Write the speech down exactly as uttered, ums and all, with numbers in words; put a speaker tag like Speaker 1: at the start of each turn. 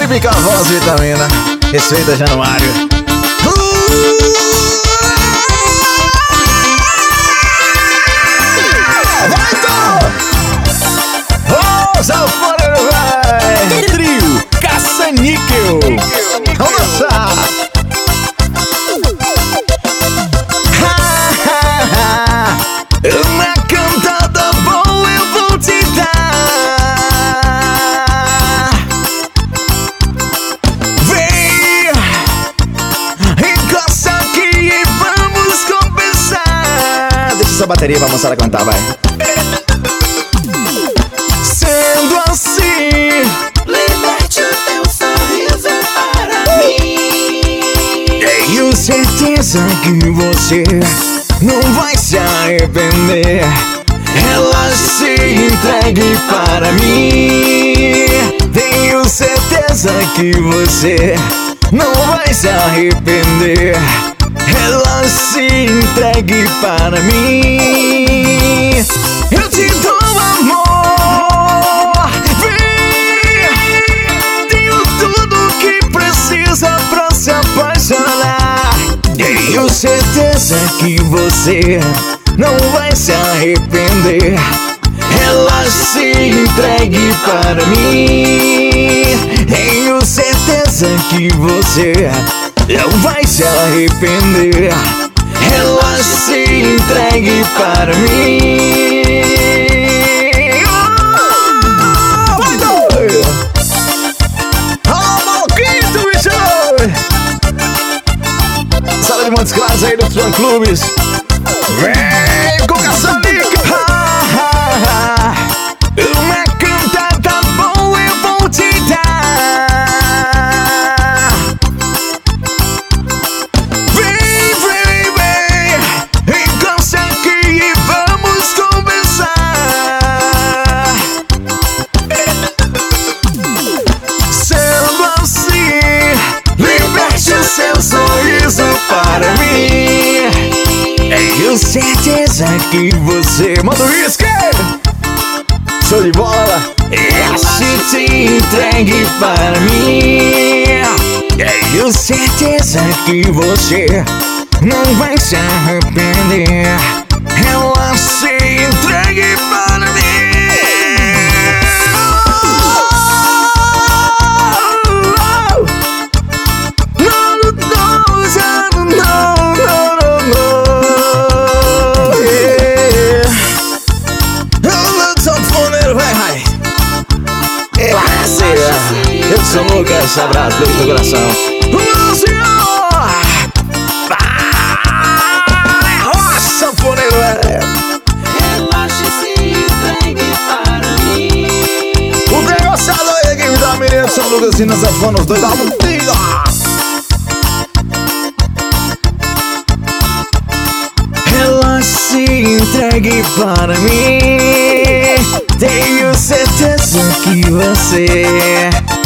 Speaker 1: Felipe com a voz vitamina. Respeita Januário. uh! Vai, Tom! Ô, sanfoneiro, vai! Trio Caça-Níquel. Vamos dançar! Uma cantada boa eu vou te dar. Vem, encosta aqui e vamos conversar. Deixa essa bateria pra moçada cantar, vai. Sendo assim, liberte o teu sorriso para mim. Tenho certeza que você não vai se arrepender. Ela se entregue para mim. Tenho certeza que você não vai se arrepender. Ela se entregue para mim. Eu te dou amor. Vem, tenho tudo que precisa pra se apaixonar. Tenho certeza que você não vai se arrepender. Ela se entregue para mim. Tenho certeza que você não vai se arrepender. Ela se entregue para mim. Vai, doido! Alô, Malquito, bicho! Sala de Montes Claros aí dos fã-clubes. Vem com Caça-Níquel. Uma cantada boa eu vou te dar. Vem, vem, vem, encosta aqui e vamos conversar. Sendo assim, liberte o seu sorriso para mim. Tenho certeza que você manda o uísque. Show de bola. Esse te entregue para mim. Tenho certeza que você não vai se arrepender. Ela se entregue para mim. Eu sou o Lucas, abraço, beijo no coração. O senhor! Vai, roça, sanfoneiro, é!
Speaker 2: Relaxe-se e entregue para mim.
Speaker 1: O negociador aí, quem me dá a menina de São Lucas e na sanfona, os dois da montiga. Ela se entregue para mim. Tenho certeza que você